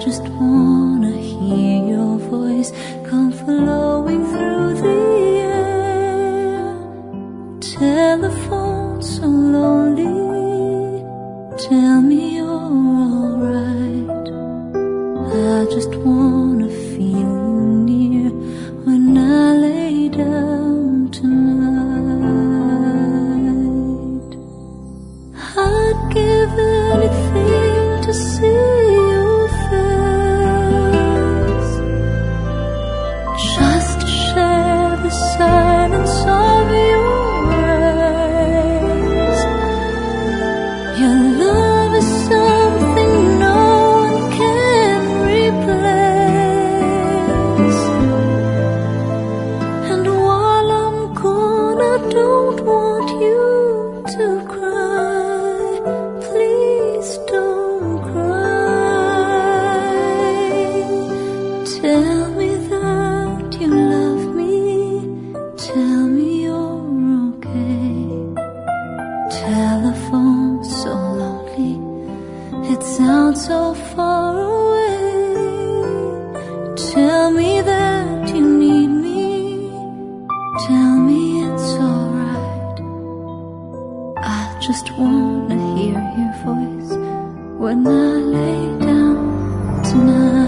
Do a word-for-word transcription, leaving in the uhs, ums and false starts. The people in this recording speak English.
just wanna hear your voice come flowing through the air. Telephone so lonely, tell me you're alright. I just wanna feel you near when I lay down tonight. I'd give anything to see your face, just to share the silence of your eyes. Your love is something no one can replace, and while I'm gone I don't want you to cry. Please don't cry. Tell me that you love me, tell me you're okay. Telephone so lonely, it sounds so far away. Tell me that you need me, tell me it's alright. I just wanna hear your voice when I lay down tonight.